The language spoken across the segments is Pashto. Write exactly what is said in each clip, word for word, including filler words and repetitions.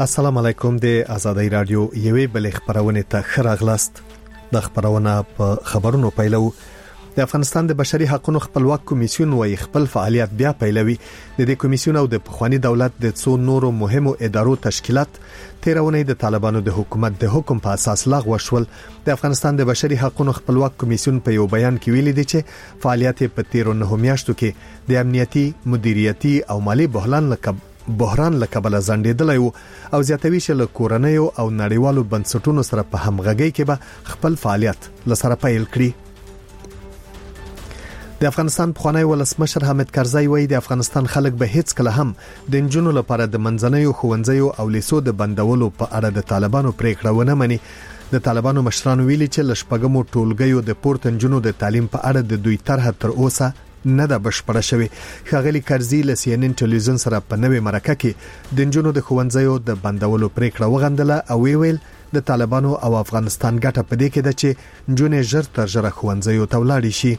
السلام علیکم. د آزادۍ رادیو یوې بلې خبرونه ته خراغلاست. د خبرونه په خبرونو پیلو. د افغانستان د بشري حقوقو خپلواک کمیسیون وایي خپل فعالیت بیا پیلوي. د دې کمیسیون او د پخوانی دولت د څو نورو مهمو ادارو تشکیلات تیرونه د طالبانو د حکومت د حکم په اساس لغوه شول. د افغانستان د بشري حقوقو خپلواک کمیسیون په یو بیان کې ویلي دی چې فعالیت په تیرو نه میاشتو کې د امنیتي، مدیریتي او مالی بحران لکه بحران لکبل زندیدلی او زیاتوي چې له کورنیو او نړیوالو بنسټونو سره په همغږۍ کې به خپل فعالیت لسره پیل کړي. د افغانستان پخوانی ولسمشر حامد کرزی وایي د افغانستان خلک به هیڅ کله هم د انجونو لپاره د منځنیو ښوونځیو او لیسو د بندولو په اړه د طالبانو پریکړه ونه مني. د طالبانو مشرانو ویلي چې لشپګمو ټولګیو د پورته انجونو د تعلیم په اړه د دوی طرحه تر اوسه نه د بشپړه شوی. ښاغلي کرزی له سی ان ان ټلویزیون سره په نوې مرکه کې د انجونو د ښوونځیو د بندولو پریکړه وغندله او ویل د طالبانو او افغانستان ګټه په دې کې ده چې انجونې ژر تر ژره ښوونځیو ته ولاړ شي.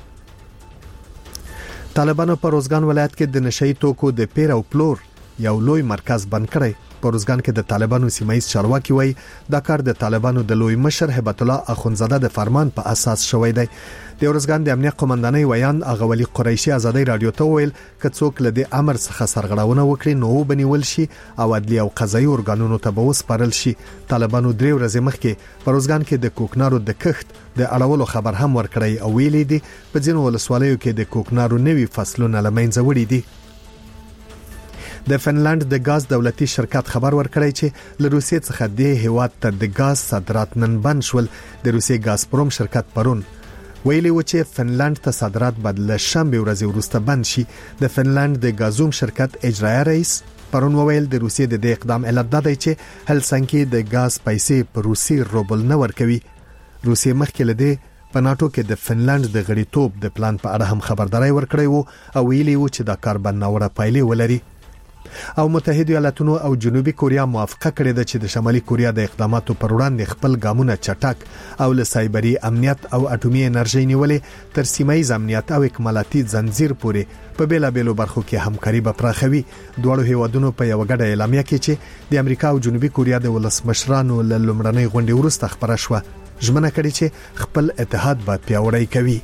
طالبانو په روزګان ولایت کې د نشئی توکو د پیر او پلور یو لوی مرکز بند کړی. په روزګان کې د طالبانو سیمایي چارواکي وایي دا کار د طالبانو د لوی مشر هبت الله اخونزاده د فرمان په اساس شوی دی. د روزګان د امنیت قومندانۍ ویان اغولی قریشي آزادۍ رادیو ته ویل ک څوک له د امر څخه سرغړونه وکړي نو بنول شي او عدلي او قضایي ارګانونو ته به وسپارل شي. طالبانو درې ورځې مخکې په روزګان کې د کوکنارو د کښت د اړولو خبر هم ورکړی او ویلي دي په ځینو ولسوالیو کې د کوکنارو نوي فصلونه لمنځه وړي دي. د فنلند د غاز دولتي شرکت خبر ورکړی چې له روسیې څخه د هیواد ته د غاز صادرات نن بند شول. د روسیې غازپروم شرکت پرون ویلي و چې فنلند ته صادرات بدل شنبه ورځ وروسته بند شي. د فنلند د غازوم شرکت اجرایی رئیس پرون ویل د روسیې د دې اقدام علت دا دی چې هلسنکی د غاز پیسې په روسي روبل نه ورکوي. روسیې مخکې لدی په ناتو کې د فنلند د غړیتوب د پلان په اړه هم خبرداري ورکړی وو او ویلي و چې دا کار به ناوړه پایلې ولري. او متحده ایالاتونو او جنوبي کوریا موافقه کړې ده چې د شمالي کوریا د اقداماتو پر وړاندې خپل ګامونه چټک او له سایبري امنیت او اټومي انرژي نیولې تر سیمایي امنیت او اکمالاتي زنجیر پورې په بیلا بیلو برخو کې همکاري به پراخوي. دوه هیوادونو په یو غډه اعلامیه کې چې د امریکا او جنوبي کوریا د ولسمشرانو له لومړنۍ غونډې وروسته خبره شوه ژمنه کړې چې خپل اتحاد به پیاوړی کوي.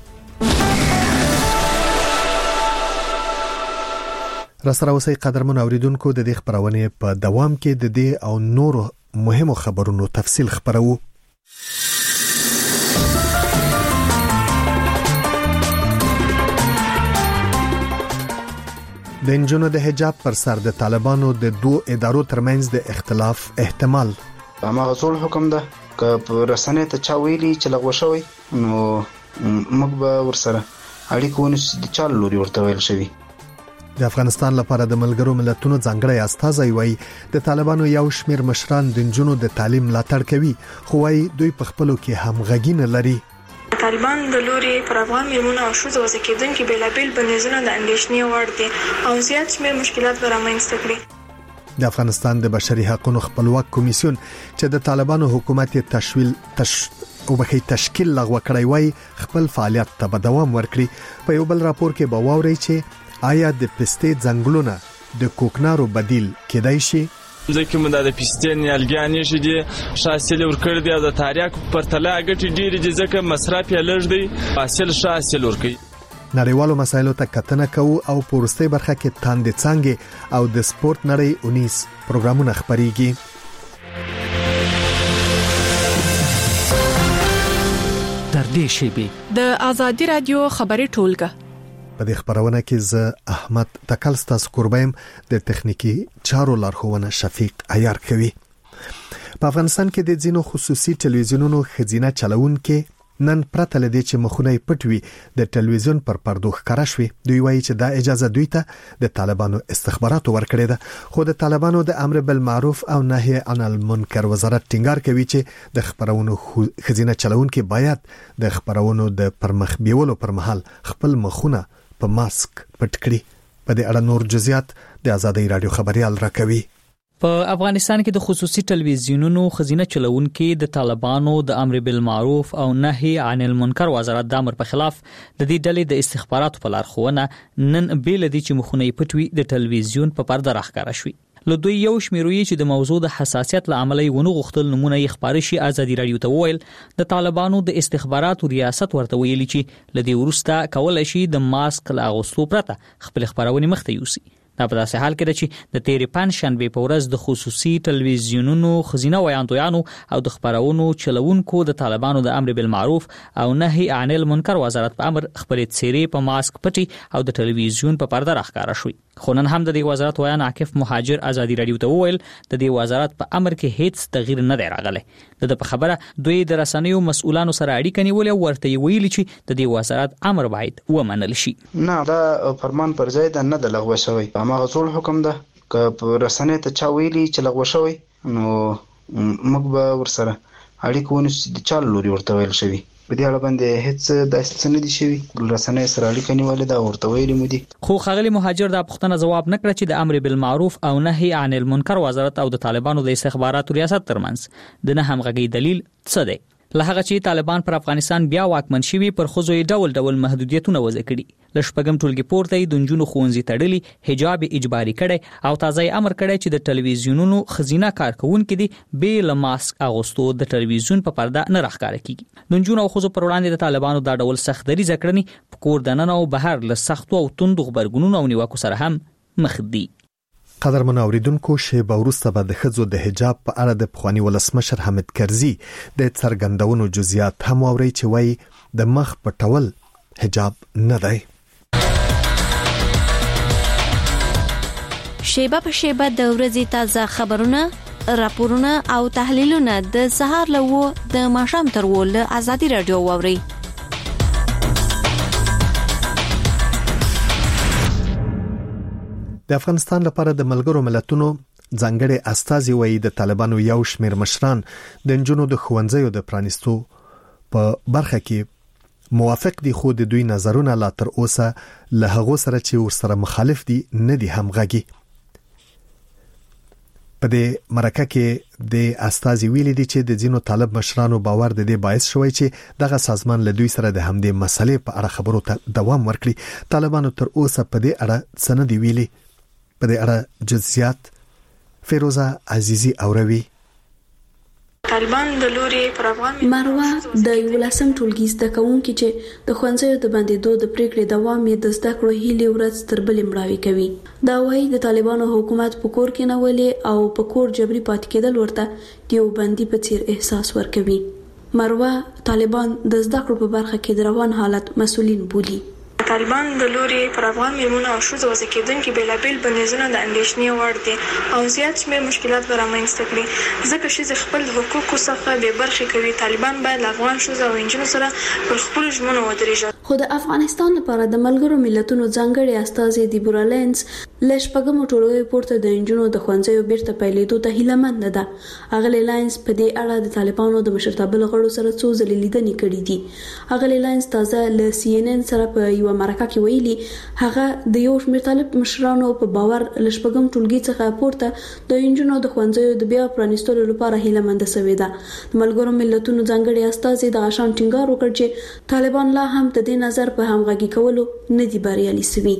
راسره اوسئ قدرمن اوریدونکو. د دې خبرونه په دوام کې د دې او نورو مهمو خبرونو تفصیل خبرو. د انجونو د حجاب پر سر د طالبانو د دوه ادارو ترمنځ د اختلاف احتمال. هغه ټول حکم ده ک رسنۍ ته چا ویلي چې لغوه شوی نو موږ به ورسره اړیکه ونیسو د چا لوري ورته ویل شوی. د افغانستان لپاره د ملګرو ملتونو ځانګړی استازی وایي د طالبانو یو شمیر مشران د انجونو د تعلیم ملاتړ کوي خو وايي دوی په خپلو کې همغږي نه لري. طالبان د لوري پر افغان میرمنو او ښځو وسکیدونکو بیلابیل بنیادونه د اندېښنې وړ دي او زیات شمیر مشکلات به رامنځته کړي. د افغانستان د بشري حقوقو خپلواک کمیسیون چې د طالبانو حکومت تشویل تش او بخې تشکیل لغوه کړی وای خپل فعالیت ته به دوام ورکړي. په یو بل راپور کې به واوري چې آیا د پستې ځنګلونه د کوکنارو بدیل کېدای شي؟ ځکه موږ د پستې نیالګیانې شې شاسل ورکړ دی او د تاریخ پر تله غټي ډېری دي ځکه مصرف یې لږ دی حاصل شاسل ورکړي. نړیوالو مسایلو ته کتنه کوو او پورستي برخه کې تاندې څنګه او د سپورت نړۍ اونیس پروګرامونه خبريږي. تر دې شی د آزادۍ رادیو خبري ټولګه په دې خبرونه کې ز احمد تکلستاس قربایم د تخنیکی چارو لارښوونه شفیق عیار کوي. په افغانستان کې د ځینو خصوصي ټلویزیونونو خزینه چلون کې نن پرته لدی چې مخونه پټوي د ټلویزیون پر پردو ښکارا شوي. دوی وایي چې دا اجازه دوی ته د طالبانو استخباراتو ورکړې ده خو د طالبانو د امر بالمعروف او نهي عن المنکر وزارت ټینګار کوي چې د خبرونو خزینه چلون کې باید د خبرونو د پرمخ بیولو پر مهال خپل مخونه په ماسک پټ کړي. په دې اړه نور جزئیات د آزادۍ رادیو خبريال راکوي. په افغانستان کې د خصوصي ټلویزیونونو خزینه چلونکو د طالبانو د امر بالمعروف او نهي عن المنکر وزارت د امر په خلاف د دې ډلې د استخباراتو په لارښوونه نن بیل دي چې مخونه پټوي د ټلویزیون په پرده راښکاره شوي. له دوی یو شمیروي چې د موضوع د حساسیت لامل یې ونه غوښتل نمونه یې خبري شي ازادي رادیو ته وویل د طالبانو د استخباراتو ریاست ورته ویلي چې لدی ورسته کول شي د ماسک لا غوښتو پرته خپل خبرونه مخته یوسي. دا په داسې حال کې ده چې د تیرې پنځشنبې په ورځ د خصوصي ټلویزیونونو خزینه ویاندویانو او د خبرونو چلوونکو د طالبانو د امر بالمعروف او نهي عن المنکر وزارت په امر خپل څیرې په ماسک پټي او د ټلویزیون په پرده راښکاره شوی. خو نن هم د دې وزارت ویان عاکف مهاجر ازادي رادیو ته وویل د دې وزارت په امر کې هیڅ تغییر نه دی راغلی. د په خبره دوی د رسنیو مسؤلانو سره اړیکه نیولې او ورته ویلي چې د دې وزارت امر باید ومنل شي. نه دا فرمان پر ځای د نه د لغوه شوی هغه ټول حکم ده که رسنۍ ته چا ویلي چې لغوه شوی نو موږ به ورسره اړیکه ونیسو د چا لوري ورته ویل شوی. په دې اړه باندې هیڅ داسې څه نه دي شوي. رسنۍ سره اړیکه نیولې ده ورته ویلي مو دي. خو ښاغلي مهاجر دا پوښتنه ځواب نه کړه چې د امر بالمعروف او نهي عن المنکر وزارت او د طالبانو د استخباراتو ریاست ترمنځ د نه همغږي دلیل څه دی. له هغه چې طالبان پر افغانستان بیا واکمن شوي پر ښځو یې ډول ډول محدودیتونه وضع کړي. له شپږم ټولګي پورته یې د نجونو ښوونځي تړلي، حجاب اجباري کړی او تازه یې امر کړی چې د ټلویزیونونو خزینه کارکونکي دي بې له ماسک اغوستو د ټلویزیون په پرده نه راښکاره کیږي. د نجونو او ښځو پر وړاندې د طالبانو دا ډول سخت دریځه کړنې په کور دننه او بهر له سختو او توندو غبرګونونو او نیوکو سره هم مخ دي. قدرمن اوریدونکو شیبه وروسته به د ښځو د حجاب په اړه د پخوانی ولسمشر حامد کرزي د څرګندونو جزئیات هم اوري چې وایي د مخ پټول حجاب نه دی. شیبه په شیبه د ورځې تازه خبرونه، راپورونه او تحلیلونه د سهار له و د ماښام تر و له ازادي رادیو واوري. د افغانستان لپاره د ملګرو ملتونو ځانګړي استازي وایي د طالبانو یو شمېر مشران د نجونو د ښوونځیو د پرانیستو په برخه کې موافق دي، خو د دوی نظرونه لا تر اوسه له هغو سره چې ورسره مخالف دي نه دي همغږي. په دې مرکه کې د استازي ویلي دي چې د ځینو طالب مشرانو باور د دې باعث شوی چې دغه سازمان له دوی سره د همدې مسلې په اړه خبرو ته دوام ورکړي. طالبانو تر اوسه په دې اړه څه نه دی ویلي. په دې اړه جزئیات فیروزه عزیزی اوروي. طالبان د لوري پر افغان مروه د یولسم ټولګي زده کوونکي چې د ښوونځیو د بندېدو د پریکړې دوام یې د زده کړو هیلې ورځ تر بلې مړاوې کوي. دا وایي د طالبانو حکومت په کور کې نولې او په کور جبري پاتې کېدل ورته د یو بندي په څیر احساس ورکوي. مروه طالبان د زده کړو په برخه کې د روان حالت مسؤلین بولي. طالبان د لوري پر افغان میرمنو او ښځو وضع کېدونکي بېلابېل بندیزونه د اندېښنې وړ دي او زیات شمېر مشکلات به رامنځته کړي، ځکه ښځې خپل حقوقو څخه بې برخې کوي. طالبان باید له افغان ښځو او نجونو سره پر خپلو ژمنو ودرېږي. خو د افغانستان لپاره د ملګرو ملتونو ځانګړي استازي دیبورا لینز له شپږمو ټولګیو پورته د نجونو د ښوونځیو بیرته پیلېدو ته هیله مند ده. اغلې لاینز په دې اړه د طالبانو د مشرتابه له غړو سره څو ځلې لیدنې کړې دي. اغلې لاینز تازه له سی ان ان سره په یو مرکه کې ویلي هغه د یو شمېر طالب مشرانو په باور له شپږم ټولګي څخه پورته د نجونو د ښوونځیو د بیا پرانیستلو لپاره هیله مند شوې ده. د ملګرو ملتونو ځانګړي استازي د غشان ټینګار وکړ چې طالبان لا هم د دې نظر په همغږي کولو نه دي بریالي شوي.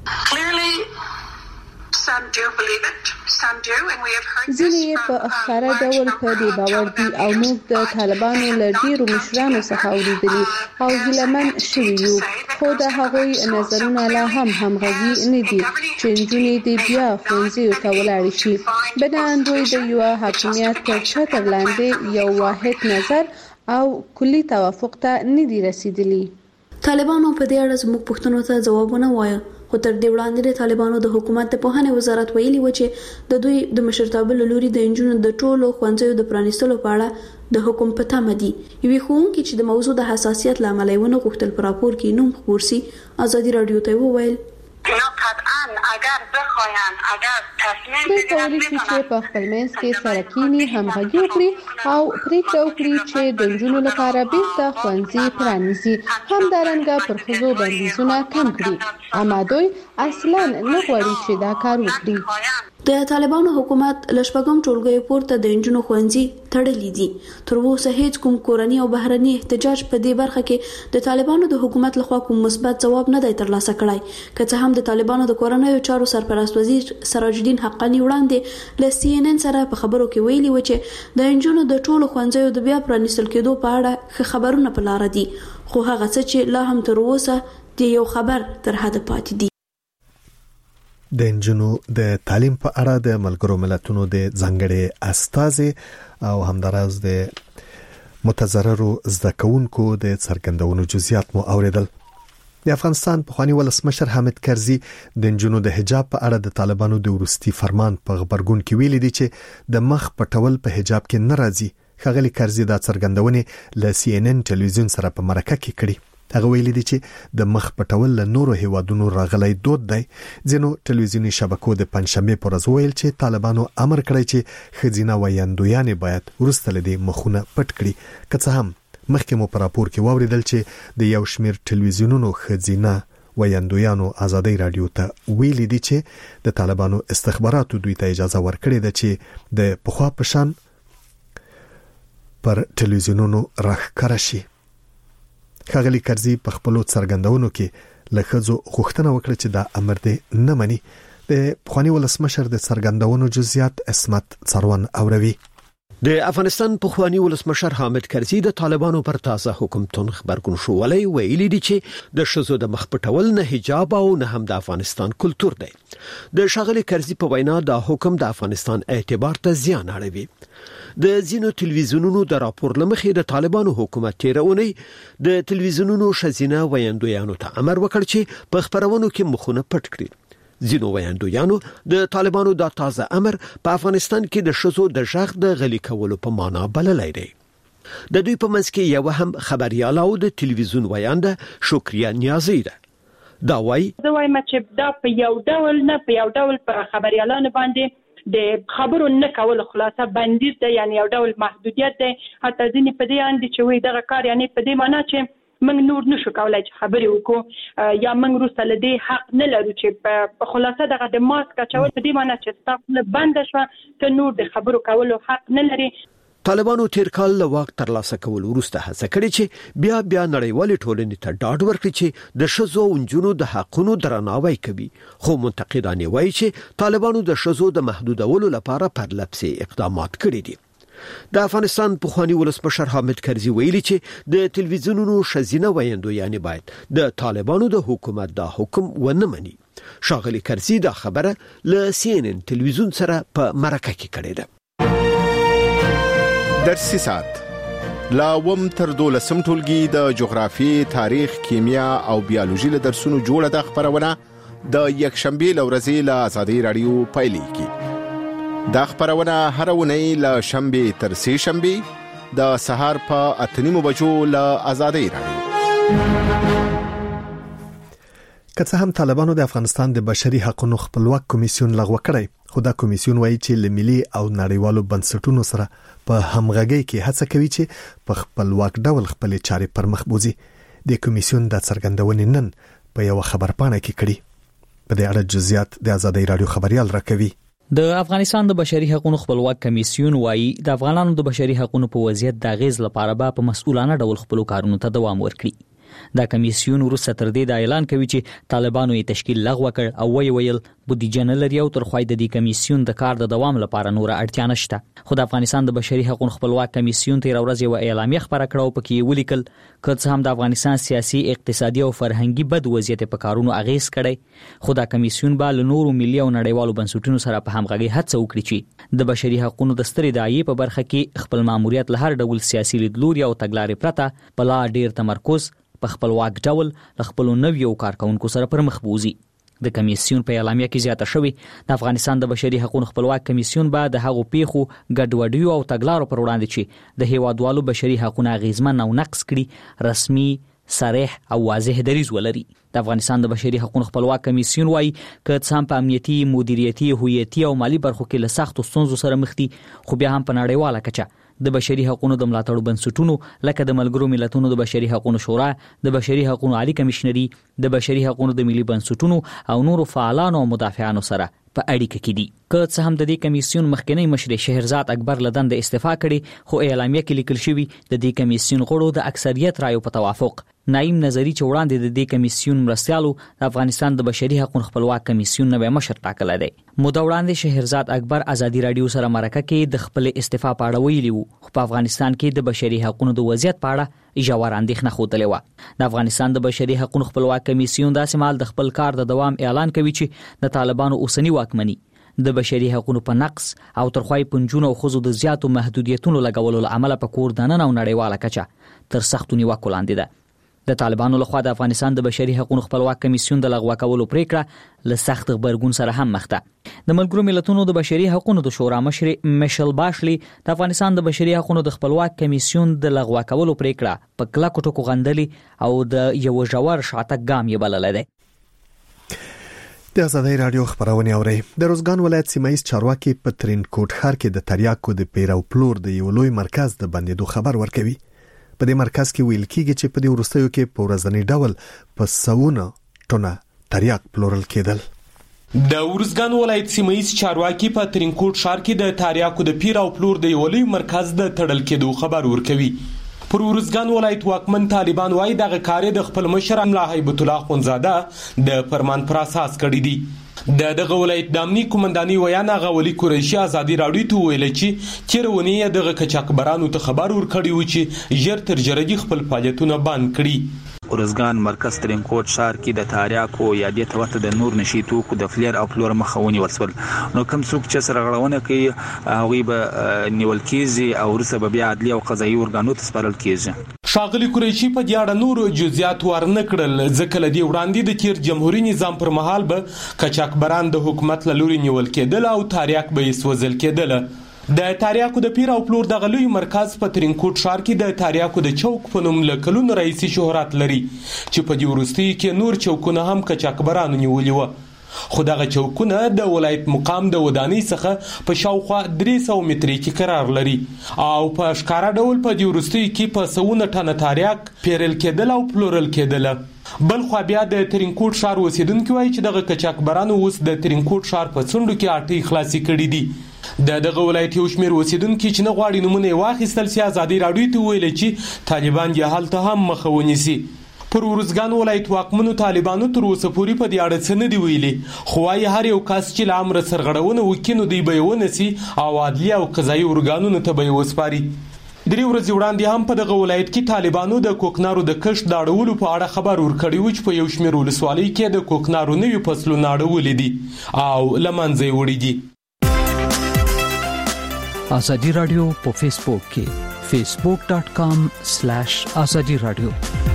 ځینې په ښکاره ډول په دې باور دي او موږ د طالبانو له ډیرو مشرانو څخه اوریدلي او هیلهمن شوي یو، خو د هغوی نظرونه لا هم همغږي نه دي چې نجونې د بیا ښوونځیو ته ولاړې شي. بنان دوی د یو حاکمیت تر چتر لاندې یو واحد نظر او کلی توافق ته نه دي رسیدلي. طالبانو په دې اړه زموږ پوښتنو ته ځوابونه وایي، خو تر دې وړاندې د طالبانو د حکومت د پوهنې وزارت ویلي و چې د دوی د مشرتابه له لوري د نجونو د ټولو ښوونځیو د پرانیستلو په اړه د حکم په تمه دي. یوې ښوونکي چې د موضوع د حساسیت له امله یې ونه غوښتل په راپور کې نوم خپور سي، ازادي رادیو ته وویل دوی کولی شي چې په خپل منځ کې سره کینی همغږي وکړي او پریکړه وکړي چې د نجونو لپاره بیرته ښوونځي پرانیزي، همدارنګه پر ښځو بندیزونه کم کړي. اما دوی اصلا نه غواړي چې دا کار وکړي. د طالبانو حکومت لشپګم ټولګي پورته د انجونو خوندزي تړلې دي. تر اوسه هیڅ کوم کورنی او بهرني احتجاج په دې برخه کې د طالبانو د حکومت لخوا کوم مثبت ځواب نه دی ترلاسه کړی. که څه هم د طالبانو د کورنیو چارو سرپرست وزیر سراج الدین حقانی وړاندې ل سی ان ان سره په خبرو کې ویلي و چې د انجونو د ټولو خوندزیو د بیا پرانیستل کېدو په اړه خبرونه په لار دي، خو هغه څه چې لا هم تر اوسه د یو خبر تر حد پاتې دي. د انجونو د تعلیم په اړه د ملګرو ملتونو د ځانګړي استازي او همداراز د متضررو زده کوونکو د څرګندونو جزئیات مو اوریدل. د افغانستان پخوانی ولسمشر حامد کرزي د انجونو د حجاب په اړه د طالبانو د ورستي فرمان په خبرګون کې ویلي دي چې د مخ پټول په حجاب کې ناراضي. ښاغلي کرزي دا څرګندونې ل سی ان ان ټلویزیون سره په مرکه کې کړي. هغه ویلي دي چې د مخ پټول له نورو هیوادونو راغلی دود دی. ځینو ټلویزیوني شبکو د پنځشنبه پر ورځ ویل چې طالبانو امر کړی چې خزینه ویاندویان باید ورسته لدی مخونه پټ کړي. که څه هم مخکې مو پر راپور کې واوریدل چې د یو شمیر ټلویزیونونو خزینه ویاندویانو ازادي رادیو ته ویلي دي چې د طالبانو استخباراتو دوی ته اجازه ورکړې ده چې د پخوا پشان پر ټلویزیونونو راښکاره شي. ښاغلي کرزي په خپلو څرګندونو کې له ښځو غوښتنه وکړه چې دا امر دې نه مني. د پخوانی ولسمشر د څرګندونو جزئیات اسمت څروان اوروي. د افغانستان پخوانی ولسمشر حامد کرزي د طالبانو پر تازه حکم تون خبرګون شوولای ویلي دي چې د شذو د مخ پټول نه حجاب او نه هم د افغانستان کلچر دی. د ښاغلي کرزي په وینا دا حکم د افغانستان اعتبار ته زیان اړوي. د زینو ټلویزیونونو د راپور لمخې د طالبانو حکومت تیرونی د ټلویزیونونو شزینه ویاندویانو ته امر وکړ چې په خبرونو کې مخونه پټ کړي. زینو ویاندویانو د طالبانو دا تازه امر په افغانستان کې د شذو د ژغ د غلي کولو په معنا بللی دی. د دوی په منځ کې یو هم خبريال او د ټلویزیون ویانده شکریا نیازی ده. دا وایي زه وایم چې دا په یو ډول نه په یو ډول په خبريالانو باندې د خبرو نه کول خلاصه بندیز ده، یعنی یو ډول محدودیت ده. حتی ځینې په دې اند چې وي دغه کار یعنی په دې معنی چې موږ نور نشو کولای چې خبرې وکړو یا موږ وروسته له دې حق نه لرو چې په خلاصه دغه د ماسک اچول په دې معنی چې ستاسو بند شوه ته نور د خبرو کولو حق نه لري. طالبانو تیر کال له واک ترلاسه کول وروسته هڅه کړې چې بیا بیا نړیوالې ټولنې ته ډاډ ورکړي چې د شذو او نجونو د حقونو درناوی کوي. خو منتقدان وایي چې طالبانو د شذو د محدودولو لپاره پرلپسې اقدامات کړي دي. د افغانستان پخوانی ولسمشر حامد کرزي ویلي چې د ټلویزیونونو شزینه ویندو یعنی باید د طالبانو د حکومت دا حکم ونه مني. ښاغلي کرزي دا خبره له سی ان ان ټلویزیون سره په مرکه کې کړې ده. درسي سات لا وم تر دولسم ټولګي د جغرافي، تاریخ، کیمیا او بیولوژي له درسونو جوړه د خبرونه د یکشنبه لورځي له آزادي رادیو پایلیږي. دا خبرونه هر ونی له شنبه تر سه شنبه د سهار په اتنیمو بجو له آزادي رادیو. که څه هم طالبانو د افغانستان د بشري حقوقو خپلواک کمیسیون لغوه کړی، خو دا کمیسیون وایي چې له ملي او نړیوالو بنسټونو سره په همغږۍ کې هڅه کوي چې په خپلواک ډول خپل چارې پر مخ بوزي. د کمیسیون د څرګندونې نن په یو خبرپاڼه کې کړي. په دې اړه جزئیات د آزادۍ رادیو خبريال راکوي. د افغانستان د بشري حقوقو خپلواک کمیسیون وایي د افغانانو د بشري حقوقو په وضعیت د غیز لپاره به په مسؤلانه ډول خپل کارونو ته دوام ورکړي. دا کمیسیون وروسته تر دې د اعلان کوي چې طالبانو یې تشکیل لغوه کړ او وی ویل بودیجه نه لري او تر خوای د دې کمیسیون د کار د دوام لپاره نور اړتیا نشته. خو د افغانستان د بشري حقوقو خپلواک کمیسیون تیر ورځ یو اعلامیه خبره کړه او پکې ولیکل که څه هم د افغانستان سیاسي، اقتصادي او فرهنګي بد وضعیت په کارونو اغیز کړي، خو دا کمیسیون به له نورو ملي او نړیوالو بنسټونو سره په همغږي هڅه وکړي چې د بشري حقوقو د سترې داعیې په برخه کې خپل ماموریت له هر ډول سیاسي لیدلوري او تګلارې پرته په لا ډیر تمرکز په خپلواک ډول خپل نویو کارکونکو سره پر مخ بوزي. د کمیسیون په اعلامیه کې زیاته شوی د افغانستان د بشري حقوقو خپلواک کمیسیون به د هغو پیښو ګډوډیو او تګلارو پر وړاندې چې د هیوادوالو بشري حقوقو غیزمن او نقض کړي رسمي، صریح او واضح دریځ ولري. د افغانستان د بشري حقوقو خپلواک کمیسیون وايي که څه هم په امنیتي، مدیریتي، هویتي او مالی برخو کې له سختو ستونزو سره مخ دي، خو بیا هم په نړیواله کچه د بشري حقوقو د ملاتړ بنسټونو لکه د ملګرو ملتونو د بشري حقوقو شورا، د بشري حقوقو عالی کمشنري، د بشري حقوقو د ملي بنسټونو او نورو فعالانو او مدافعانو سره په اړیکه کې دي. که څه هم د دې کمیسیون مخکنی مشر شهرزاد اکبر لدن د استعفا کړي خو اعلامیه کې لیکل شوی د دې کمیسیون غړو د اکثریت رایو په توافق نایم نظری چې وړاندې د دې کمیسیون مرستيالو د افغانستان د بشري حقوقو خپلواک کمیسیون نوې مشر ټاکل دی. مودا وړاندې شهرزاد اکبر ازادي رادیو سره مرکه کې د خپل استعفا په اړه ویلي وو خو په افغانستان کې د بشري حقوقو د وضعیت په اړه ژور اندېښنه خوده و. د افغانستان د بشري حقوقو خپلواک کمیسیون د سمال د خپل کار د دوام اعلان کوي چې د طالبانو اوسنی واکمني د بشري حقوقو په نقص او ترخوای پنځونو او خزو د زیاتو محدودیتونو لګولو عمله په کور دننه او نړیواله کچه تر سختو نیوکو لاندې ده. د طالبانو لخوا د افغانستان د بشري حقوقو خپلواک کمیسیون د لغوه کولو پریکړه له سخت غبرګون سره هم مخ ده. د ملګرو ملتونو د بشري حقوقو د شورا مشر میشل باشلی د افغانستان د بشري حقوقو د خپلواک کمیسیون د لغوه کولو پریکړه په کلکو ټکو غندلي او د یو ژور شاتګ ګام یې بلل دی. د آزادۍ رادیو خبرونه اوري. د روزګان ولایت سیمایي چارواکي په ترینکوټ ښار کې د تریاکو د پیرو پلور د یو لوی مرکز د بندیدو خبر ورکوي. په دې مرکز کې ویل کیږي چې په دې ورستیو کې په ورځنی ډول په سوونه ټونه تریاک پلورل کېدل. د ورزګان ولایت سیمایي چارواکي په ترینکوټ ښار کې د تریاکو د پیرو پلور د یو لوی مرکز د تړل کېدو خبر ورکوي. پر ورزګان ولایت واکمن طالبان وايي دغه کار د خپل مشر املا هیبت الله خونزاده د فرمان پر اساس کړی دی. د دغه ولایت د امنی قومنداني ویانا غولي قریشي ازادي راډیو ته ویل چې چیرونی دغه کچاکبرانو ته خبر ورکړی و چې ژر تر ژره خپل فعالیتونه بند کړي. ورزګان مرکز ترینکوټ ښار کې د تاریاکو یادې ته ورته د نور نشي توکو د فلیر او پلور مخاوني ورسول. نو کوم څوک چې سرغړونه کوي هغه به نیول کیږي او ورسره بیا عدلي او قضایي ورګانو ته سپارل کیږي. شاغلی قریشي په دې اړه نور جزئیات ورنه کړل ځکه لدی وړاندې د تیر جمهوریت نظام پر مهال به کچاکبران د حکومت لوري نیول کېدل او تاریاک به سوځل کېدل. د تاریاکو د پیر او پلور د غلوی مرکز په ترینکوټ ښار کې د تاریاکو د چوک په نوم لکلون رئیسي شهرت لري چې په دې ورستي کې نور چوکونه هم کچاکبرانو نیولي و. خو دغه چوکونه د ولایت مقام د ودانۍ څخه په شاوخوا درې سوه متري کې قرار لري او په ښکارا ډول په دې ورستي کې په سوونه ټنه تاریاک پیرل کېدل او پلورل کېدل. بل خو بیا د ترینکوټ ښار اوسیدونکو وایي چې دغه کچاکبرانو اوس د ترینکوټ ښار په څنډو کې اټي خلاصي کړي دي. د دغه ولایت یو شمېر اوسیدونکو چې نه غواړي نمونه واخیستل سي ازادي راډیو ته ویل چې طالبان یې هلته هم مخه ونیسي. پر ورزګان ولایت واکمنو طالبانو تر اوسه پورې په دې اړه څه نه دی ویلي خو وايي هر یو کس چې له امر سرغړونه وکړي نو دوی به یې ونیسي او عدلي او قضایي ارګانونو ته به یې وسپاري. درې ورځې وړاندې هم په دغه ولایت کې طالبانو د کوکنارو د کښت د اړولو په اړه خبر ورکړی و چې په یو شمېر ولسوالۍ کې د کوکنارو نوي فصلونه اړولي دي او له منځه یې وړي دي. آزادی رادیو په فیسبوک کې فیسبوک ډاٹ کام سلیش آزادی رادیو.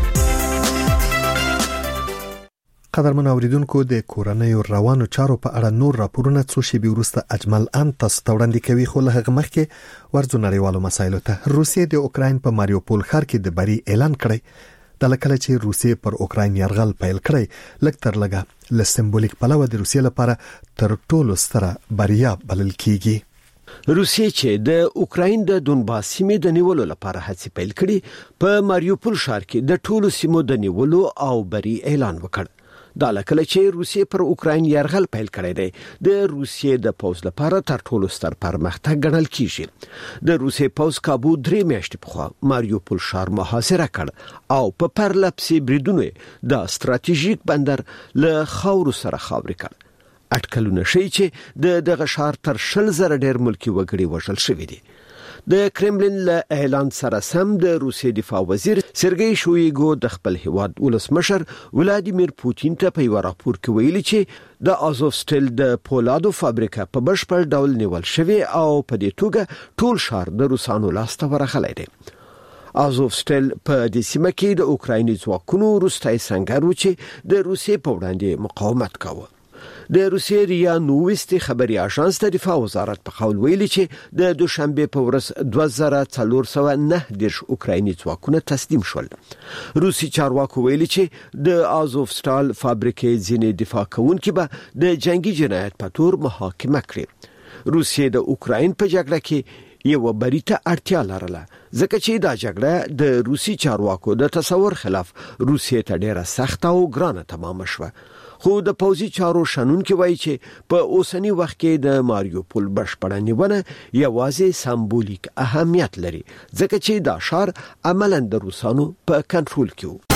قدرمن اوریدونکو د کورنۍ روانو چارو په اړه نور راپورونه څو شی وروسته اجمل ان تاسو ته وړاندې کوي خو له هغه مخکې ورځو نړیوالو مسایلو ته. روسیې د اوکراین په ماریوپول ښار کې د بری اعلان کړی. د لکه چې روسیې پر اوکراین یرغل پیل کړی لکه تر لګه ل سمبولیک پلوه د روسیې لپاره تر ټولو ستره بریا بلل کیږي. روسیې چې د اوکراین د دونباس سیمې د نیولو لپاره هڅې پیل کړي په ماریوپول ښار کې د ټولو سیمو د نیولو او بری اعلان وکړ. دا لکه چې روسیې پر اوکراین یرغل پیل کړی دی د روسیې د پوز لپاره تر ټولو ستر پرمختګ ګڼل کیږي. د روسیې پوز کابو درې میاشتې پخوا ماریوپول ښار محاصره کړ او په پرله پسې بریدونو د ستراتیژیک بندر له خاورو سره خاورې کړ. اټکلونه ښیي چې د دغه ښار تر شل زره ډیر ملکی وګړي وژل شوي دي. د کرملین له اعلان سره سم د روسیې دفاع وزیر سرګی شویګو د خپل هیواد ولسمشر ولادیمیر پوتین ته په یو راپور کې ویلي چې د آزوفستل د پولادو فابریکه په بشپړ ډول نیول شوی او په دې توګه ټول ښار د روسانو لاسته ورغلی دی. آزوفستل په دې سیمه کې د اوکرایني ځواکونو وروستی سنګر و چې د روسیې په وړاندې مقاومت کاوه. د روسیې ریا نووستي خبري اژانس د دفاع وزارت په قول ویلي چې د دوشنبه په ورځ دوه زره څلور سوه نهه دېرش اوکرایني ځواکونه تسلیم شول. روسي چارواکو ویلي چې د آزوفستال فابریکې ځینې دفاع کوونکي به د جنگي جنایت په تور محاکمه کړي. روسیې د اوکراین په جګړه کې یو بریته اړتیا لرله ځکه چې دا جګړه د روسي چارواکو د تصور خلاف روسیې ته ډیره سخته او ګرانه تمام شوه. خو د پوځي چارو شنونکي وایي چې په اوسنی وخت کې د ماریوپول بشپړه نیونه یوازې سمبولیک اهمیت لري ځکه چې دا ښار عملاً د روسانو په کنټرول کې و.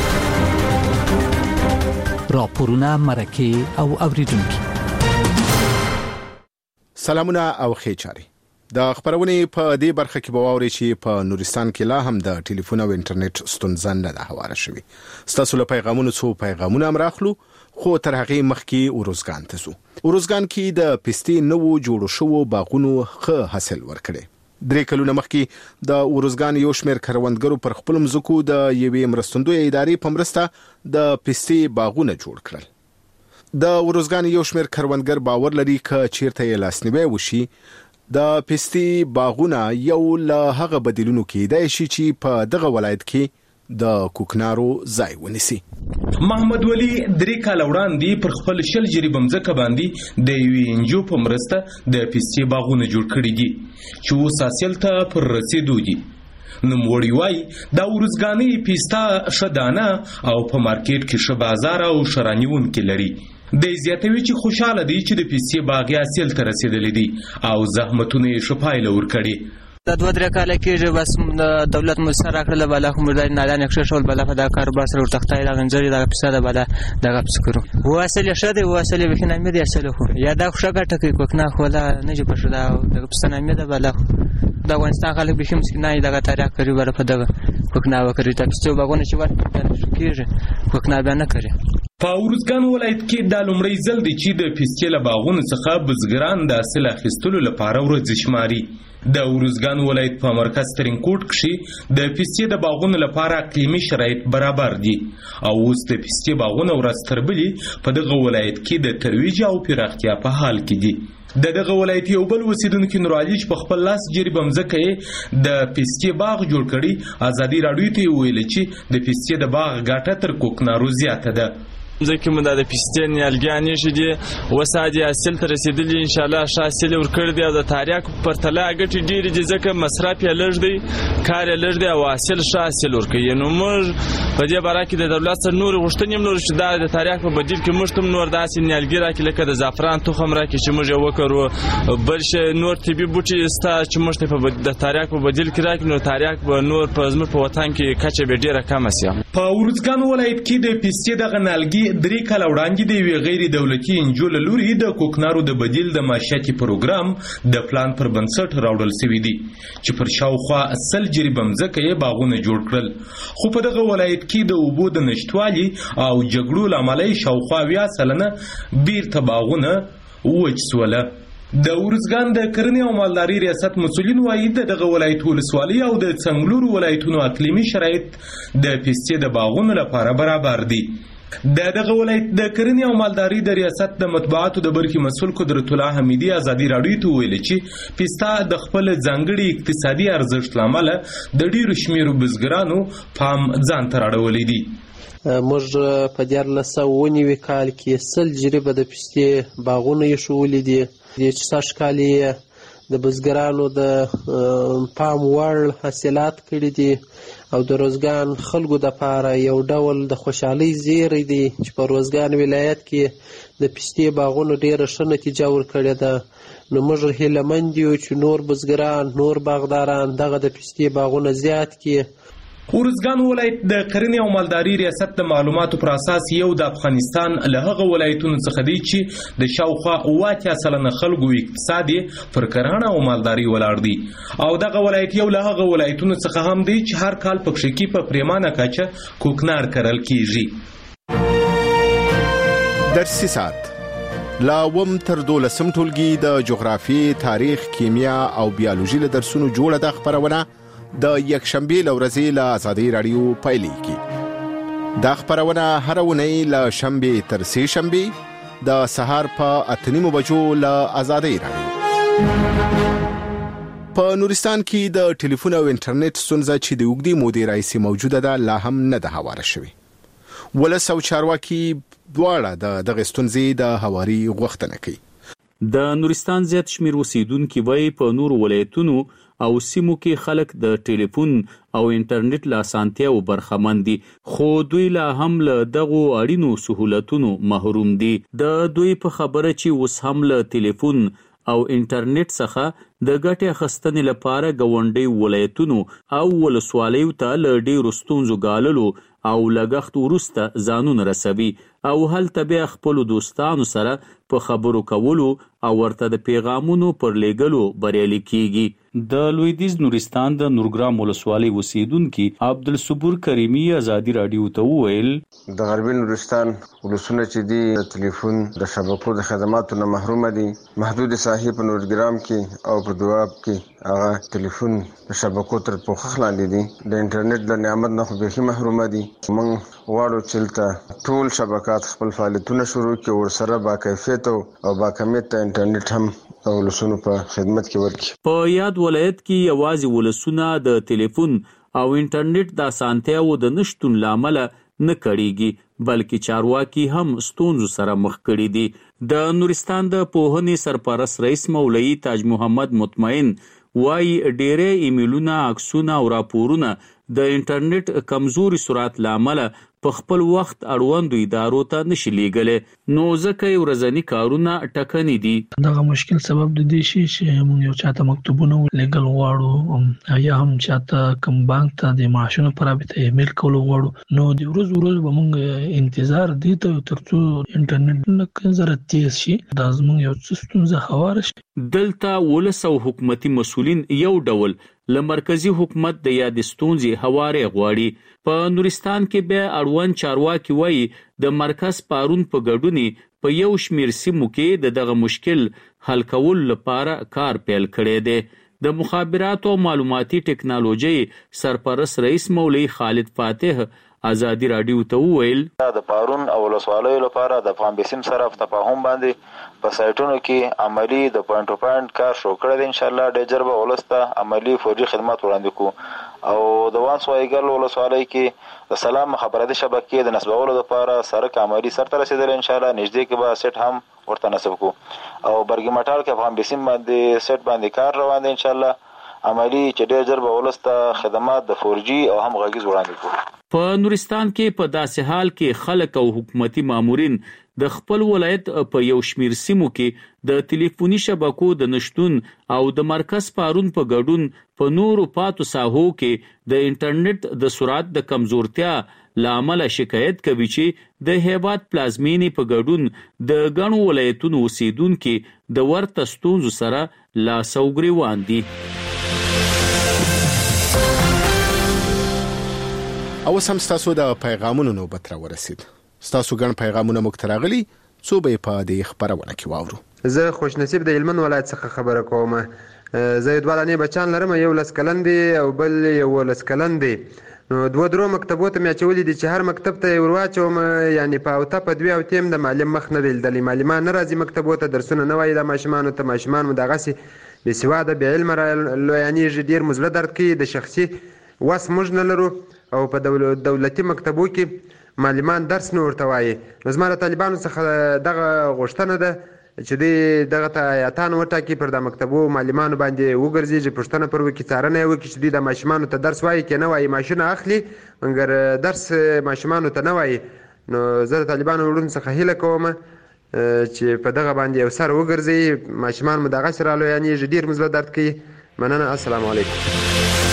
راپورونه مرکه او اوریدونکي سلامونه او خیچاري. د خبرونه په دې برخه کې بواوري چې په نورستان کې لا هم د ټلیفون او انټرنیټ ستونزه نه ده هواره شوې. ستاسو له پیغامونو څو پیغامونه امراخلو خو تر هغه مخکې اروزګان ته سو. اروزګان کې د پستې نوو جوړو شوو باغونو ښه حاصل ورکړي. درې کلونه مخکې د اروزګان یو شمېر کروندګرو پر خپل مزکو د یوې مرستندوی ادارې په مرسته د پستې باغونه جوړ کړل. د اروزګان یو شمېر کروندګر باور لري چې چیرته یې لاسنیوي وشي د پستې باغونه یو له هغه بدیلونو کې دی چې په دغه ولایت کې د کوکنارو ځای ونیسي. محمد ولی درې کال وړاندې پر خپل شل جریب مځکه باندې د یو انجو په مرسته د پستې باغونه جوړ کړي دي چې اوس حاصل ته پر رسیدو دي. نوموړي وایي دا اروزګاني پسته ښه دانه او په مارکیټ کې ښه بازار او ښه رانیونکي لري. د زیاتوي چې خوشاله دي چې د پستې باغ حاصل ته رسیدلی دي او زحمتونه یې ښه پایله ورکړي. د دوه درې کاله کېږي بس د دولت موسسه راکړله بالا خو موږ د نالان یې ښه شول بالا په دا کاروبار سره ورتختی دا غنځري دغه پسه ده بالا دغه پسه کړو. واصل یې ښه دی واصل یې بیخي نامې دی اصل خو یا دا خو ښه ګټه کوي کوکنار خو ولا نه جوړ شو دا دغه پسه نامې ده بالا د افغانستان خلک بیخي مسکینان دغه تاریخ کوي بالا په دغه کوکنار وکړي د پسې باغونه چې ورته کېږي کوکنار بیا نه کوي. په اروزګان ولایت کې دا لومړی ځل دی چې د پستې له باغونو څخه بزګران د حاصل اخیستلو لپاره ورځي شماري. د اروزګان ولایت په مرکز ترینکوټ کې د پستې د باغونو لپاره اقلیمي شرایط برابر دي او اوس د پستې باغونه ورځ تر بلې په دغه ولایت کې د ترویج او پراختیا په حال کې دي. د دغه ولایت یو بل اوسیدونکي نورعلي چې په خپل لاس جریب مځکه یې د پستې باغ جوړ کړي ازادي راډیو ته ویل چې د پستې د باغ ګټه تر کوکنارو زیاته ده. ځکه موږ د پستې نیالګیانې شې دي وسادي حاصل ته رسیدلی ان شاء الله ښه حاصل ورکړ دی او د تاریاک پر تله ګټې ډېرې دي ځکه مصرف یې لږ دی کار یې لږ دی او حاصل ښه حاصل ورکوي. نو موږ په دې باره کې د دولت سره نورې غوښتنې هم لرو چې دا د تاریاک په بدیل کې موږ ته هم نور داسې نیالګي راکړي لکه د زعفران تخم راکړي چې موږ یې وکرو. بل شی نور طبي بوټي ستا چې موږ ته د تاریاک په بدیل کې راکړي نو تاریاک به نور په زموږ په وطن کې کچه به ډېره کمه سي. په اروزګان ولایت کې د پستې دغه نیالګي درې کاله وړاندې د یوې غیر دولتي انجو له لوري د کوکنارو د بدیل د معاشیاتي پروګرام د پلان پر بنسټ راوړل شوي دي چې پر شاوخوا سل جریب مځکه یې باغونه جوړ کړل. خو په دغه ولایت کې د اوبو د نشتوالي او جګړو له امله شاوخوا اویا سلنه بیرته باغونه وچ سوله. د اروزګان د کرنې او مالدارۍ ریاست مسؤلین وایي د دغه ولایت ولسوالۍ او د څنګلورو ولایتونو اقلیمي شرایط د پستې د باغونو لپاره برابر دي. د دغه ولایت د کرنې او مالدارۍ د ریاست د مطبوعاتو د برخې مسؤل قدرت الله حمیدي ازادي راډیو ته ویل چې پسته د خپل ځانګړي اقتصادي ارزښت لامل د ډیرو شمیرو بزګرانو پام ځان ته راړولې دي. موږ په دیارلس سوه اووه نوي کال کې سل جریبه د پستې باغونه ایښولي دي چې سږ کال یې د بزګرانو د پام وړ حاصلات کړي دي او د اروزګان خلکو دپاره یو ډول د خوشحالۍ زیری دی چې په اروزګان ولایت کې د پستې باغونو ډېره ښه نتیجه ورکړې ده. نو موږ هیلهمند یو چې نور بزګران نور باغداران دغه د پستې باغونه زیات کړي. اروزګان ولایت د کرنې او مالدارۍ ریاست د معلوماتو پر اساس یو د افغانستان له هغه ولایتونو څخه دی چې د شاوخوا اوه اتیا سلنه خلکو اقتصاد پر کرنه او مالدارۍ ولاړ دی او دغه ولایت یو له هغه ولایتونو څخه هم دی چې هر کال پکښې کې په پریمانه کچه کوکنار کرل کیږي. درسي ساعت لا وم تر دولسم ټولګي د جغرافیې تاریخ کیمیا او بیولوژي له درسونو جوړه ده خبرونه د یک شنبه لورځي له آزادي رادیو پایلیږي. دا خبرونه هر ونی له شنبه تر سه شنبه د سهار په اتنیمو بجو له آزادي رادیو. په نورستان کې د ټلیفون او انټرنیټ ستونزه چې د وګړي مودې راځي موجوده ده لا هم نه ده هواره شوې. ولس او چارواکي دواړه د دغه ستونزې د هواري غوښتنه کوي. د نورستان زیات شمیر اوسیدونکو وای په نور ولایتونو او سیمو کې خلک د ټلیفون او انټرنیټ له اسانتیاو برخمن دي، خو دوی لا هم له دغو اړینو سہولتونو محروم دي. د دوی په خبره چې اوس هم له ټلیفون او انټرنیټ څخه د ګټې اخیستنې لپاره ګاونډي ولایتونو او ولسوالیو ته له ډېرو ستونزو ګاللو او لګښت وروسته ځانونه رسوي او هلته بیا خپلو دوستانو سره په خبرو کولو او ورته د پیغامونو پر لیږلو بریالي کیږي. د لویدیځ نورستان د نورګرام ولسوالۍ اوسیدونکي عبدالصبور کریمي ازادي راډیو ته وویل د غربي نورستان ولسونه چې دي د ټلیفون د شبکو د خدماتو نه محروم دي. محدود ساحې په نورګرام کې او په دواب کې هغه ټلیفون د شبکو تر پوښښ لاندې دي. د انټرنیټ د نعمت نه خو بیخي محروم دي. موږ غواړو چې دلته ټول شبکات خپل فعالیتونه شروع کړي، ورسره با کیفیت او با کمیت انټرنیټ هم ولسونو په خدمت کې ورکړي. په یاد ولایت کې یوازې ولسونه د ټلیفون او انټرنیټ د اسانتیاو د نشتون لامل نه کړيږي، بلکې چارواکي هم ستونزو سره مخ کړي دي. د نورستان د پوهنې سرپرست رئیس مولوي تاج محمد مطمئن وایي ډېرې ایمیلونه، عکسونه او راپورونه د انټرنیټ کمزوري سرعت لامل په خپل وخت اړوندو ادارو ته نشي لیږلی، نو ځکه یې ورځني کارونه ټکني دي. دغه مشکل سبب د دې شي چې موږ یو چاته مکتوبونه لیږل غواړو یا هم چاته کوم بانک ته د معاشونو په رابطه ایمیل کول غواړو، نو د ورځ ورځ به موږ انتظار دي ته تر څو انټرنیټ لکه زره تیز شي، دا زموږ یو څه ستونزه هواره شي. دلته ولس او حکومتي مسؤلین یو ډول له مرکزی حکومت د یاد ستونزې هواره غواړي. په نورستان کې بیا اړوند چارواکي وایي د مرکز پارون په ګډون په یو شمیر سیمو کې د دغه مشکل حل کول لپاره کار پیل کړی دی. د مخابراتو او معلوماتي ټکنالوژي سرپرست رئیس مولوي خالد فاتح ازادي راډیو ته وویل د پارون او ولسوالیو لپاره د افغان بسم سره په تفاهم باندې په سایټونو کې عملی د پوینټ ټو پوینټ کار شروع کړی دی. ان شاء الله ډېر ژر به ولسته عملی فوري خدمات وړاندې کوو او د وانس وایګل ولسوالۍ کې د سلام مخابراتي شبکې د نصبولو لپاره سرک عملی سرته رسیدلی. ان شاء الله نږدې کې به سیټ هم ورته نصب کوو او برګي مټال کې افغان بسم باندې سیټ باندې کار روان دی. ان شاء الله عملی چې ډېر ژر به ولسته خدمات د فور جي او هم غږیز وړاندې کوو. په نورستان کې په داسې حال کې خلک او حکومتي مامورین د خپل ولایت په یو شمیر سیمو کې د ټلیفوني شبکو د نشتون او د مرکز پارون په ګډون په نورو پاتو ساحو کې د انټرنیټ د سرعت د کمزورتیا لامل شکایت کوي چې د هیواد پلازمینې په ګډون د غنو ولایتونو اوسیدونکو د ورته ستونزو سره لاس او ګریوان دي. او سم ستاسو د پیغامونو نوبت را ورسید. ستاسو ګڼ پیغامونه موږ ته راغلي، څو به په دې خبرونه کې واورو. زه خوش نصیب د هلمند ولایت څخه خبره کوم. زه دوه لنې بچان لرم، یو لس کلن دی او بل یو لس کلن دی. نو دوه درو مکتبو ته مې اچولي دي چې هر مکتب ته یې ورواچوم، یعنې په اوته په دوې اوتې م د معلم مخ نه دی لیدلی. معلمان نه راځي مکتبو ته، درسونه نه وایي د ماشومانو ته. ماشومان مو دغسې بېسواده بې علمه رالویانېږي، ډېر مو زړه درد کوي. د شخصي وس موږ نه لرو او په دولتي مکتبو کې معلمان درس نه ورته وایي. نو زما له طالبانو څخه دغه غوښتنه ده چې دوی دغه ته ایاتان وټاکي، پر د مکتبو معلمانو باندې وګرځېږي، پوښتنه پر وکړي، څارنه یې وکړي چې دوی د ماشومانو ته درس وایي که نه وایي. معاشونه اخلي مګر درس ماشومانو ته نه وایي. نو زه د طالبانو وروڼو څخه هیله کوم چې په دغه باندې یو سر وګرځي. ماشومان مو دغسې رالویانېږي، ډېر مو زړه درد کوي. مننه، السلام علیکم.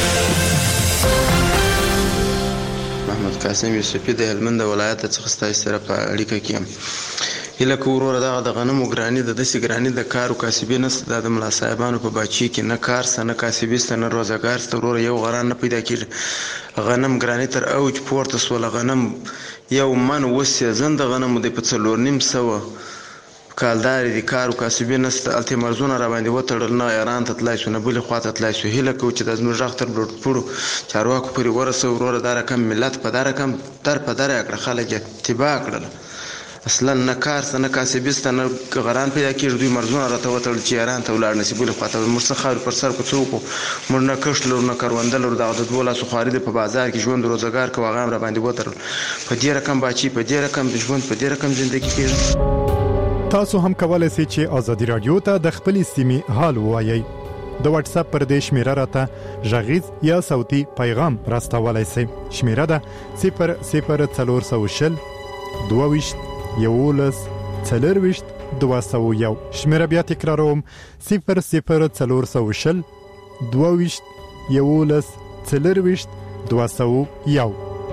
محمد قاسم یوسفي د هلمند ولایت څخه ستاسو سره په اړیکه کې یم. هیله کوو وروره دغه د غنمو ګراني د داسې ګراني د کار او کاسبي نشته. دا د ملا صاحبانو په باچي کې نه کار سته، نه کاسبي سته، نه روزګار سته. وروره یو غران نه پیدا کېږي. غنم ګراني تر اوج پورته سوله. غنم یو من اوس سیزن د غنمو دی په څلور نیم سوه کالدارې دي، کار او کاسبي نشته. هلته یې مرزونه راباندې وتړل، نه ایران ته تلای شو نه بلې خوا ته تلای شو. هیله کوو چې دا زموږ غږ تر لوړپوړو چارواکو پورې ورسوو. وروره دا رقم ملت په دا رقم در په در یې کړه، خلک یې تباه کړل. اصلا نه کار سته، نه کاسبي سته، نه غران پیدا کېږي. دوی مرزونه راته وتړل چې ایران ته ولاړ نه شي، بلې خوا ته. موږ څه خاورې پر سر کو څه وکړو؟ موږ نه کښت لرو، نه کرونده لرو. دغه د دوو لاسو خواري دی په بازار کې ژوند روزګار کوو، هغه هم راباندې وتړل. په دې رقم باچي، په دې رقم د ژوند، په دې رقم زندګي کېږي. تاسو هم کولای شئ چې ازادي رادیو ته د خپلې سیمې حال ووایئ. د واتس اپ پر دې شمیره راته غږیز یا صوتي پیغام راستولای شئ. شمیره ده صفر صفر څلور سوه شل دوه ویشت یولس څلور ویشت دوه سوه یو. شمیره بیا تکراروم صفر صفر څلور سوه شل دوه ویشت یولس څلور ویشت دوه سوه یو.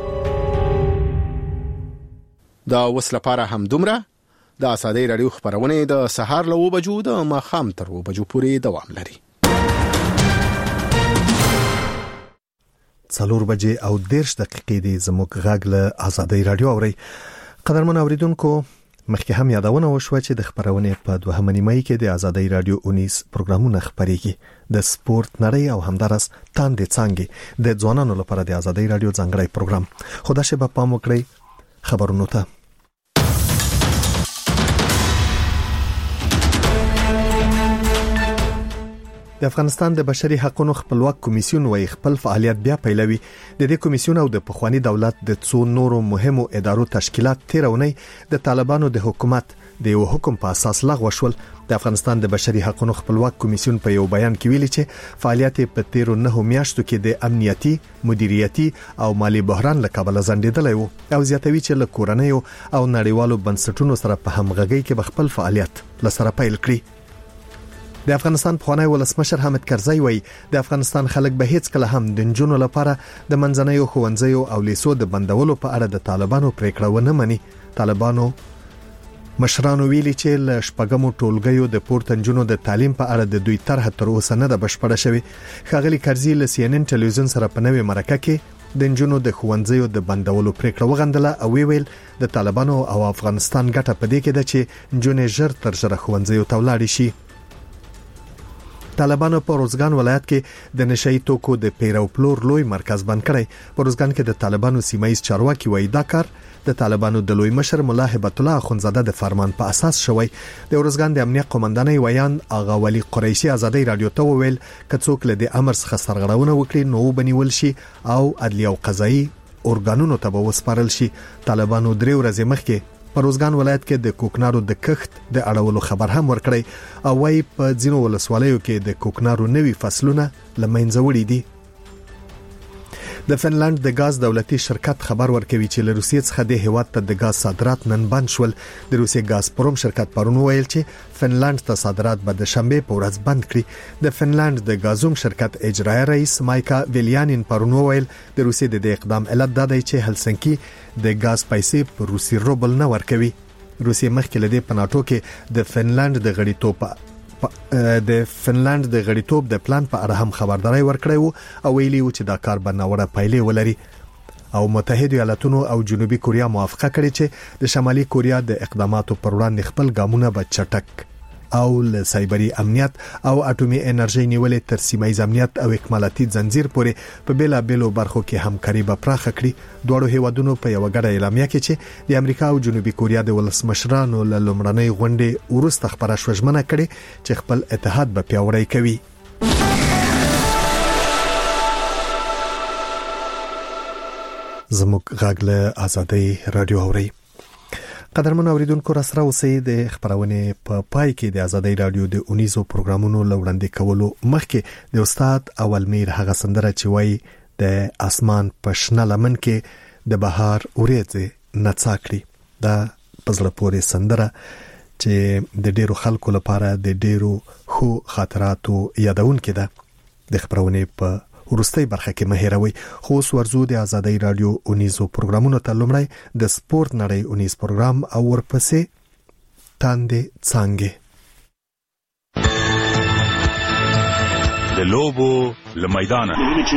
دا اوس لپاره هم دومره. د آزادۍ رادیو خبرونه د سهار له اوه بجو د ماښام تر اوه بجو پورې دوام لري. څلور بجې او دېرش دقیقې دي زموږ غږ له آزادۍ رادیو اوري. قدرمن اوریدونکو، مخکې هم یادونه وشوه چې د خبرونه په دوهمه نیمه کې د آزادۍ رادیو اونیس پروګرامونه خبريږي. د سپورت نړۍ او همدارس تاندې څنګه د ځوانانو لپاره د آزادۍ رادیو ځانګړی پروګرام خدای شي په پام وکړئ. خبرونه ته د افغانستان د بشري حقوقو خپلواک کمیسیون وایي خپل فعالیت بیا پیلوي. د دې کمیسیون او د پخوانی دولت د څو نورو مهمو ادارو تشکیلات تیرونی د طالبانو د حکومت د یو حکم په اساس لغوه شول. د افغانستان د بشري حقوقو خپلواک کمیسیون په یو بیان کې ویلي چې فعالیت په تیرو نه میاشتو کې د امنیتي، مدیریتي او مالی بحران له کبله ځنډیدلی وو او زیاتوي چې له کورنیو او نړیوالو بنسټونو سره په همغږۍ کې خپل فعالیت لسره پیل کړي. د افغانستان پخوانی ولسمشر حامد کرزی وایي د افغانستان خلک به هیڅ کله هم د نجونو لپاره د منځنیو ښوونځیو او لیسو د بندولو په اړه د طالبانو پریکړه ونه مني. طالبانو مشرانو ویلي چې له شپږمو ټولګیو د پورته نجونو د تعلیم په اړه د دوی طرح تر اوسه نه ده بشپړه شوې. ښاغلي کرزی له سی ان ان ټلویزیون سره په نوې مرکه کې د نجونو د ښوونځیو د بندولو پریکړه وغندله او ویل د طالبانو او افغانستان ګټه په دې کې ده چې نجونې ژر تر ژره ښوونځیو ته ولاړې شي. طالبانو په روزګان ولایت کې د نشئی توکو د پیرو پلور لوی مرکز بند کړی. په روزګان کې د طالبانو سیمایي چارواکي وایي دا کار د طالبانو د لوی مشر مولا هبت الله اخونزاده د فرمان په اساس شوی. د روزګان د امنیت قومندانۍ ویان آغا ولی قریشي آزادۍ رادیو ته ویل کڅوک له د امر څخه سرغړونه وکړي نو بنیول شي او عدلیه او قضایي اورګانونو ته به وسپارل شي. طالبانو درې ورځې مخکې په روزګان ولایت کې د کوکنارو د کښت د اړولو خبر هم ورکړی او وايي په ځینو ولسوالیو کې د کوکنارو نوي فصلونه لمنځه وړي دي. د فنلند د غاز دولتي شرکت خبر ورکوي چې له روسیې څخه د هیواد ته د غاز صادرات نن بند شول. د روسیې غاز پروم شرکت پرون ویل چې فنلند ته صادرات به د شنبه په ورځ بند کړي. د فنلند د غازوم شرکت اجرایی رئیس مایکا ویلیانین پرون ویل د روسیې د اقدام علت دا دی چې هلسنکی د غاز پیسې په روسي روبل نه ورکوي. روسیې مخکې له دې په ناتو کې د فنلند د غړیتوب د فنلند د غړیتوب د پلان په اړه هم خبرداري ورکړی وو او ویلي وو چې دا کار به ناوړه پایلې ولري. او متحده ایالاتونو او جنوبي کوریا موافقه کړې چې د شمالي کوریا د اقداماتو پر وړاندې خپل ګامونه به چټک او له سایبري امنیت او اټومي انرژي نیولې تر سیمایي امنیت او اکمالاتي ځنځیر پورې په بیلا بیلو برخو کې همکاري به پراخه کړي. دوه هیوادونو په یو غړ اعلامیه کې چې د امریکا او جنوبي کوریا د ولسمشرانو له لومړنۍ غونډې وروسته خبره شوژمنه کړي چې خپل اتحاد به پیاوړی کوي. زموږ غږ له آزادۍ رادیو اوري. قدرمن اوریدونکو را سره اوسئ. د خبرونه په پا پای کې د آزادۍ رادیو د اونیزو پروګرامونو لوړاندې کولو مخکې د استاد اول میر هغه سندره چې وایي د اسمان په شنه لمن کې د بهار اوریځې نڅا کړي. دا پزړه پورې سندره چې د ډیرو خلکو لپاره د ډیرو خو خاطراتو یادونکې ده. د خبرونه په ورستۍ برخه کې مهیروي. خو اوس ورزو د آزادۍ رادیو اونیزو پروګرامونو ته لومړی د سپورت نړۍ اونیز پروګرام او ورپسې تاندې څنګه د لوبو لمیدانه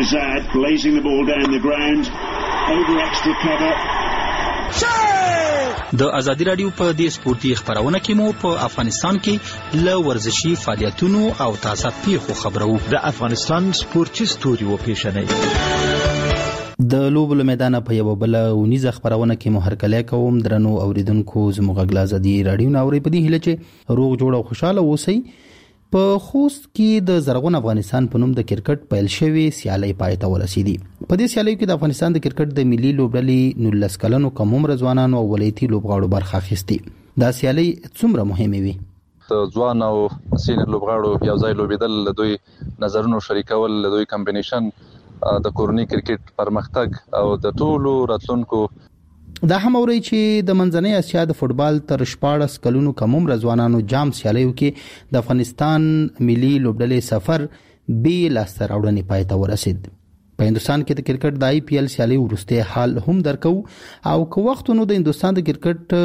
د ازادي رادیو په دې سپورتي خبرونه کې مو په افغانستان کې ل ورزشي فعالیتونو او تازه پیښو خبرو. د افغانستان سپورتي ستوري و پیښنې د لوبو میدان په یو بل ونیزه خبرونه کې مو هرکلی کوم. درنو اوریدونکو زموږ غږ ازادي رادیو ناوړي په دې هله چې روغ جوړ او خوشاله اوسئ. په خوست کې د زرغون افغانستان په نوم د کرکټ پیل شوی سیالي پای ته ورسېدي. په دې سیالي کې د افغانستان د کرکټ د ملي لوبډلې نولس کلنو کم عمر ځوانانو او ولایتي لوبغاړو برخه اخیستي. دا سیالي څومره مهمه وي؟ ځوان او سینیر لوبغاړو یو ځای لوبیدل، دوی نظرونو شریکول، دوی کمبینیشن، د کورنۍ کرکټ پرمختګ او د ټولو راتلونکو. دا هم اوري چې د منځنۍ اسیا د فوتبال تر شپاړس کلونو کم عمر ځوانانو جام سیالیو کې د افغانستان ملي لوبډلې سفر به لاسته راوړنې پای ته ورسید. په هندستان کې د کرکټ د آی پی ایل سیالي ورسته حال هم درکو او کو وخت نو د هندستان د کرکټ